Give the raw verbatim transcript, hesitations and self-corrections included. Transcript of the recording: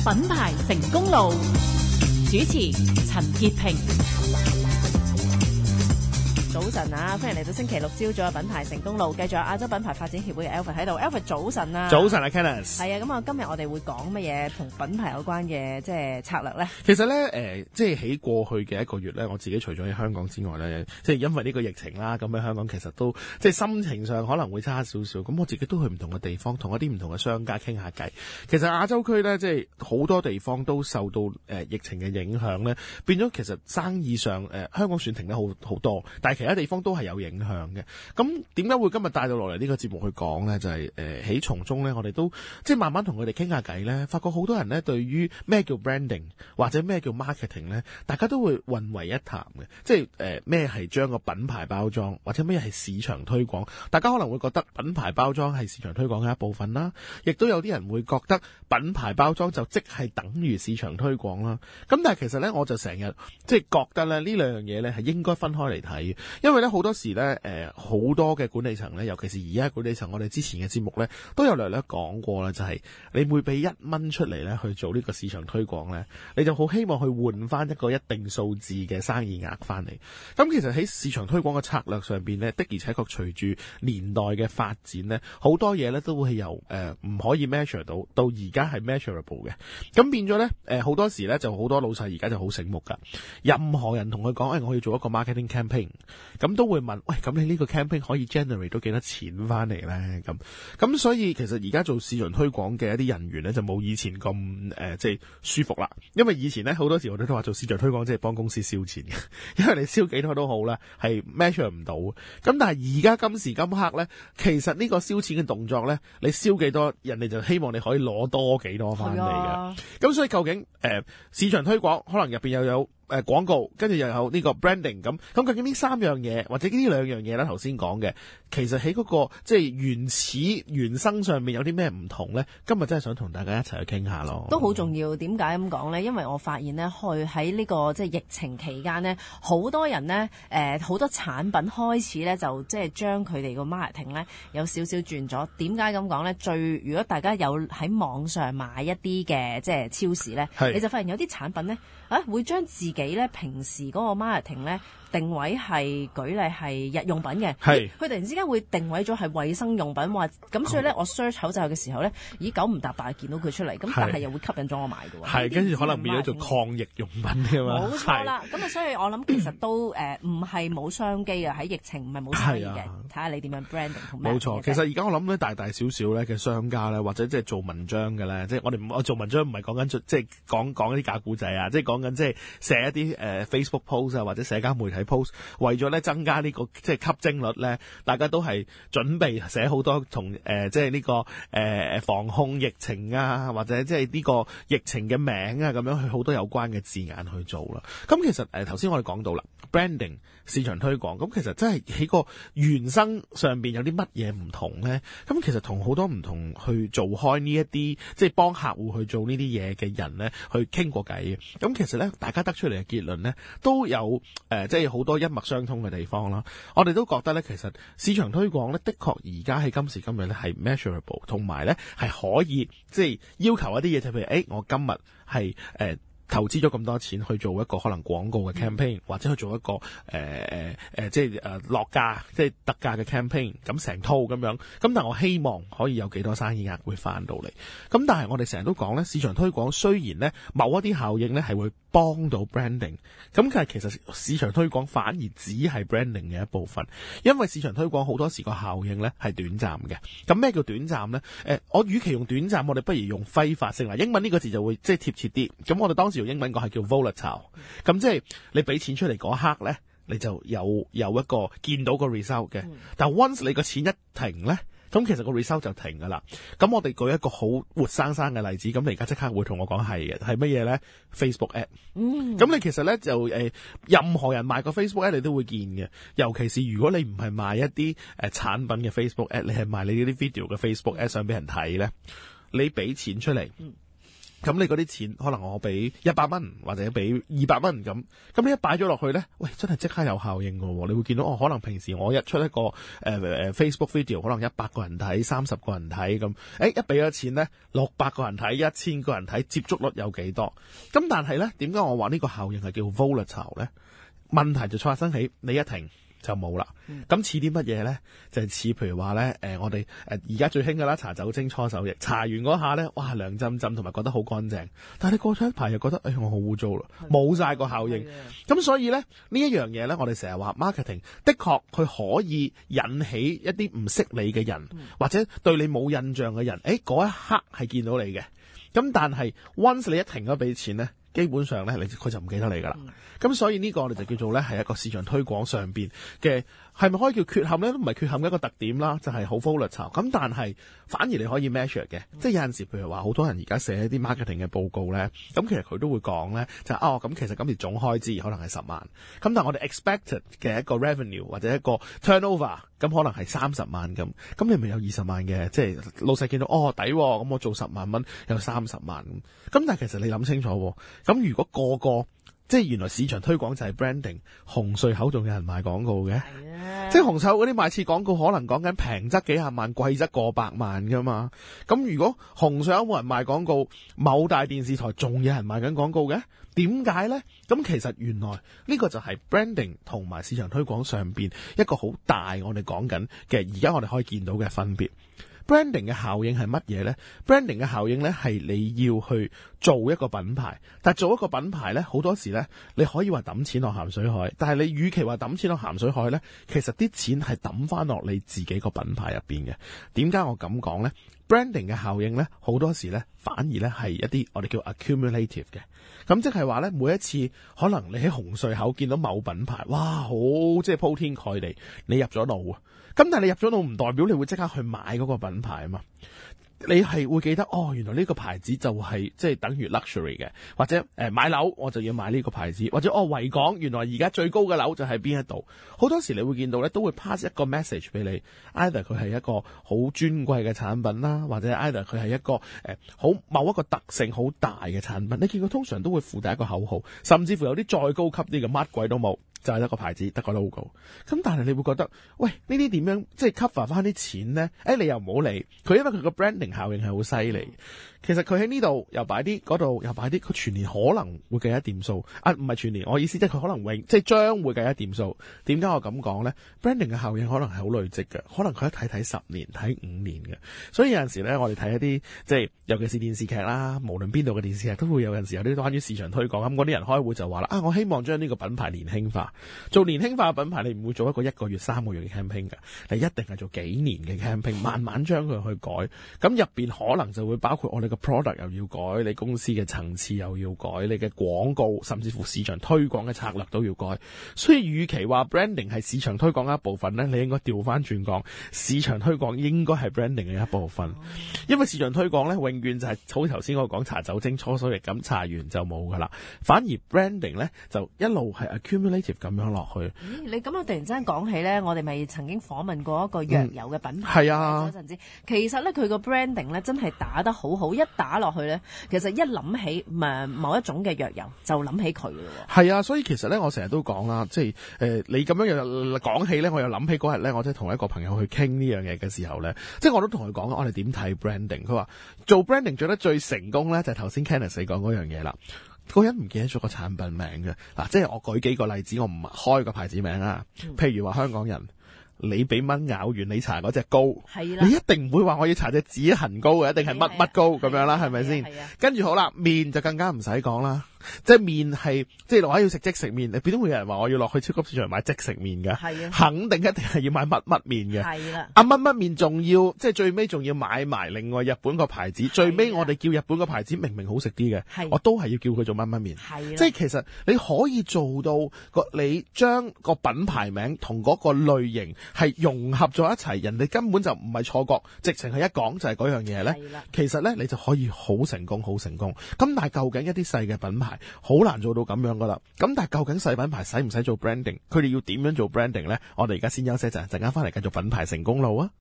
品牌成功路，主持陳潔平。早晨啊，歡迎嚟到星期六朝早嘅品牌成功路，繼續有亞洲品牌發展協會嘅 Alfred 喺度。Alfred 早晨啊， 早晨啊 Kenneth。 係啊，咁啊，今日我哋會講乜嘢同品牌有關嘅即係策略咧？ 其實咧，誒、呃，即係喺過去嘅一個月咧，我自己除咗喺香港之外咧，即係因為呢個疫情啦，咁喺香港其實都即係心情上可能會差少少。咁我自己都去唔同嘅地方，同一啲唔同嘅商家傾下偈。其實亞洲區咧，即係好多地方都受到誒、呃、疫情嘅影響咧，變咗其實生意上誒、呃、香港算停得好好多，但係其他地方都係有影響嘅。咁點解會今日帶到落嚟呢個節目去講咧？就係誒喺從中咧，我哋都即係慢慢同佢哋傾下偈咧，發覺好多人咧對於咩叫 branding 或者咩叫 marketing 咧，大家都會混為一談嘅。即係誒咩係將個品牌包裝，或者咩係市場推廣，大家可能會覺得品牌包裝係市場推廣嘅一部分啦，亦都有啲人會覺得品牌包裝就即係等於市場推廣啦。咁但係其實咧，我就成日即係覺得咧呢兩樣嘢咧係應該分開嚟睇，因為咧好多時咧誒好多嘅管理層咧，尤其是而家管理層，我哋之前嘅節目咧都有略略講過啦，就係、是、你每俾一蚊出嚟咧去做呢個市場推廣咧，你就好希望去換翻一個一定數字嘅生意額翻嚟。咁其實喺市場推廣嘅策略上邊咧，的而且確隨住年代嘅發展咧，好多嘢咧都會係由誒唔可以 measure 到到而家係 measurable 嘅。咁變咗咧誒好多時咧就好多老細而家就好醒目噶，任何人同佢講誒我要做一個 marketing campaign， 咁都會問喂，咁你呢個 campaign 可以 generate 到幾多錢翻嚟咧？咁咁所以其實而家做市場推廣嘅一啲人員咧就冇以前咁誒即係舒服啦，因為以前咧好多時我哋都話做市場推廣即係幫公司燒錢嘅，因為你燒幾多都好啦，係 measure 唔到。咁但係而家今時今刻咧，其實呢個燒錢嘅動作咧，你燒幾多，人哋就希望你可以攞多幾多翻嚟嘅。咁所以究竟誒、呃、市場推廣可能入邊又有誒廣告，跟住又有呢個 branding 咁，咁究竟呢三樣嘢或者呢兩樣嘢咧，頭先講嘅，其實喺嗰個即係原始原生上面有啲咩唔同咧？今日真係想同大家一齊去傾下咯。 都好重要。點解咁講咧？因為我發現咧，去喺呢個即係疫情期間咧，好多人咧誒好多產品開始咧就即係將佢哋個 marketing 咧有少少轉咗。點解咁講咧？最如果大家有喺網上買一啲嘅即係超市咧，你就發現有啲產品咧啊會將自己咧平時嗰個 marketing 咧定位係舉例係日用品嘅，佢突然之間會定位咗係衛生用品，話咁所以咧我 search 口罩嘅時候咧，咦九唔搭八見到佢出嚟，咁但係又會吸引咗我買嘅喎。係跟住可能變咗做抗疫用品嘅嘛。冇錯啦，咁啊所以我諗其實都誒唔係冇商機啊，喺疫情唔係冇生意嘅，睇下你點樣 branding 同咩。冇錯， 其實而家我諗咧大大小小咧嘅商家咧，或者即係做文章嘅咧，即係我哋我做文章唔係講緊即係講講一啲假古仔啊，即係講緊即係寫一啲誒 Facebook post 啊或者社交媒體 post， 為咗咧增加呢個即係吸睛率咧，大家都係準備寫好多同誒即係呢個誒防控疫情啊，或者即係呢個疫情嘅名啊咁樣去好多有關嘅字眼去做啦。咁其實誒頭先我哋講到啦 ，branding 市場推廣，咁其實真係喺個原生上邊有啲乜嘢唔同咧？咁其實同好多唔同去做開呢一啲即係幫客戶去做呢啲嘢嘅人咧，去傾過偈嘅。咁其實咧，大家得出嚟嘅結論咧，都有誒、呃、即係好多一脈相通嘅地方啦。我哋都覺得咧，其實市場推廣咧，的確而家喺今時今日咧係 measurable， 同埋咧係可以即係要求一啲嘢，就譬如誒、欸，我今日係誒。呃投資咗咁多錢去做一個可能廣告嘅 campaign，、嗯、或者去做一個誒誒誒，即係誒落價，即係特價嘅 campaign， 咁成套咁樣。咁但係我希望可以有幾多生意額會翻到嚟。咁但係我哋成日都講咧，市場推廣雖然咧某一啲效應咧係會幫到 branding， 咁但係其實市場推廣反而只係 branding 嘅一部分，因為市場推廣好多時個效應咧係短暫嘅。咁咩叫短暫咧？誒、呃，我與其用短暫，我哋不如用揮發性啦。英文呢個字就會即係貼切啲。咁我哋當時用英文講係叫 volatile， 咁即係你俾錢出嚟嗰刻咧，你就有有一個見到個 result 嘅。但係 once 你個錢一停咧，咁其實個 result 就停噶啦。咁我哋舉一個好活生生嘅例子，咁你而家即刻會同我講係嘅，係乜嘢咧 ？Facebook ad。嗯。咁你其實咧就誒、呃，任何人賣個 Facebook ad 你都會見嘅，尤其是如果你唔係賣一啲誒、呃、產品嘅 Facebook ad， 你係賣你呢啲 video 嘅 Facebook ad 想俾人睇咧，你俾錢出嚟。嗯。 咁你嗰啲錢可能我俾一百蚊或者俾二百蚊咁，咁你一擺咗落去咧，喂，真係即刻有效應㗎喎！你會見到哦，可能平時我一出一個誒誒、呃、Facebook video，可能一百個人睇，三十個人睇咁，誒一俾咗錢咧，六百個人睇，一千個人睇，接觸率有幾多？咁但係咧，點解我話呢個效應係叫 volatile 咧？問題就發生起你一停就冇啦。咁似啲乜嘢咧？就係似譬如話咧，誒我哋誒而家最興㗎啦，搽酒精搓手液，搽完嗰下咧，哇涼浸浸，同埋覺得好乾淨。但係你過咗一排又覺得，誒我好污糟啦，冇晒個效應。咁所以咧呢一樣嘢咧，我哋成日話 marketing 的確佢可以引起一啲唔識你嘅人，嗯、或者對你冇印象嘅人，誒嗰一刻係見到你嘅。咁但係 once 你一停咗俾錢咧，基本上咧，你佢就唔記得你噶啦。咁、嗯、所以呢個我哋就叫做咧係一個市場推廣上邊嘅，係咪可以叫缺陷咧？都唔係缺陷嘅一個特點啦，就係、是、好 volatile。咁但係反而你可以 measure 嘅，嗯、即係有陣時譬如話好多人而家寫一啲 marketing 嘅報告咧，咁其實佢都會講咧，就係、哦咁其實今次總開支可能係十萬，咁但係我哋 expected 嘅一個 revenue 或者一個 turnover 咁可能係三十萬咁，咁你咪有二十萬嘅，即係老細見到哦抵，咁我做十萬蚊有三十萬，咁但係其實你諗清楚。咁如果個個即係原來市場推廣就係 branding， 紅隧口仲有人賣廣告嘅，的即係紅隧嗰啲賣次廣告可能講緊平則幾廿萬，貴則過百萬噶嘛。咁如果紅隧有冇人賣廣告，某大電視台仲有人賣緊廣告嘅，點解呢？咁其實原來呢個就係 branding 同埋市場推廣上邊一個好大我哋講緊嘅，而家我哋可以見到嘅分別。branding 嘅效應係乜嘢呢？ branding 嘅效應呢係你要去做一個品牌，但係做一個品牌呢，好多時呢，你可以話抌錢落鹹水海，但係你與其話抌錢落鹹水海呢，其實啲錢係抌翻落你自己個品牌入邊嘅。點解我咁講呢？ branding 嘅效應呢，好多時呢，反而呢係一啲我哋叫 accumulative 嘅。咁即係話呢，每一次可能你喺紅隧口見到某品牌，哇，好即係鋪天蓋地，你入咗腦啊！咁但係你入咗腦唔代表你會即刻去買嗰個品牌啊嘛。你係會記得哦，原來呢個牌子就係、是、即係等於 luxury 嘅，或者誒、呃、買樓我就要買呢個牌子，或者哦維港原來而家最高嘅樓就喺邊一度。好多時你會見到咧，都會 pass 一個 message 俾你 either 佢係一個好尊貴嘅產品啦，或者 either 佢係一個誒好、呃、某一個特性好大嘅產品。你見佢通常都會附帶一個口號，甚至乎有啲再高級啲嘅乜鬼都冇，就係、是、一個牌子得個 logo。咁但係你會覺得，喂，呢啲點樣即係 cover 翻啲錢咧？誒、哎、你又唔好理佢，因為佢個 branding效應係好犀利。其實佢喺呢度又擺啲，嗰度又擺啲，佢全年可能會計一掂數啊，唔係全年，我意思即係佢可能永即係將會計一掂數。點解我咁講咧？branding 嘅效應可能係好累積嘅，可能佢一睇睇十年睇五年嘅。所以有陣時咧，我哋睇一啲即係尤其是電視劇啦，無論邊度嘅電視劇都會有陣時有啲關於市場推廣。咁嗰啲人開會就話啦，啊我希望將呢個品牌年輕化，做年輕化嘅品牌，你唔會做一個一個月三個月嘅 campaign 㗎，你一定係做幾年嘅 campaign， 慢慢將佢去改。咁入邊可能就會包括我哋嘅 product 又要改，你公司嘅層次又要改，你嘅廣告甚至乎市場推廣嘅策略都要改。所以與其話 branding 係市場推廣嘅一部分咧，你應該調翻轉講，市場推廣應該係 branding 嘅一部分。因為市場推廣咧，永遠就係好似頭先我講搽酒精搓手液咁，搽完就冇噶啦。反而 branding 咧就一路係 accumulative 咁樣落去。 咦，你咁樣突然之間講起咧，我哋咪曾經訪問過一個藥油嘅品牌， 係、嗯、啊， 嗰陣時其實咧佢個 branding 咧真係打得好好，一打落去咧，其實一諗起誒某一種嘅藥油就諗起佢咯。係啊，所以其實咧我成日都講啦，即係誒、呃、你咁樣又講起咧，我又諗起嗰日咧，我即係同一個朋友去傾呢樣嘢嘅時候咧，即係我都同佢講我哋點睇 branding。佢話做 branding 做得最成功咧，就係頭先 Kenneth 你講嗰樣嘢啦。嗰人唔記得咗個產品名嘅嗱，即係我舉幾個例子，我唔開個牌子名啊。譬如話香港人，你俾蚊咬完，你搽嗰隻膏，係啦，你一定唔會話我要搽隻止痕膏嘅，一定係乜乜膏咁樣啦，係咪先？跟住好啦，面就更加唔使講啦。即係麵係，即係話要食即食麵，你邊都會有人話我要落去超級市場買即食麵嘅，係啊，肯定一定係要買乜乜麵嘅，係啦。啊乜乜麵仲要，即係最尾仲要買埋另外日本個牌子，最尾我哋叫日本個牌子明明好食啲嘅，我都係要叫佢做乜乜麵，係。即係其實你可以做到個，你將個品牌名同嗰個類型係融合咗一齊，人哋根本就唔係錯覺，直情係一講就係嗰樣嘢咧。其實咧你就可以好成功，好成功。咁但係究竟一啲細嘅品牌好難做到咁樣噶啦，咁但係究竟細品牌使唔使做 branding？佢哋要點樣做 branding 呢？我哋而家先休息一陣，陣間翻嚟繼續品牌成功路啊！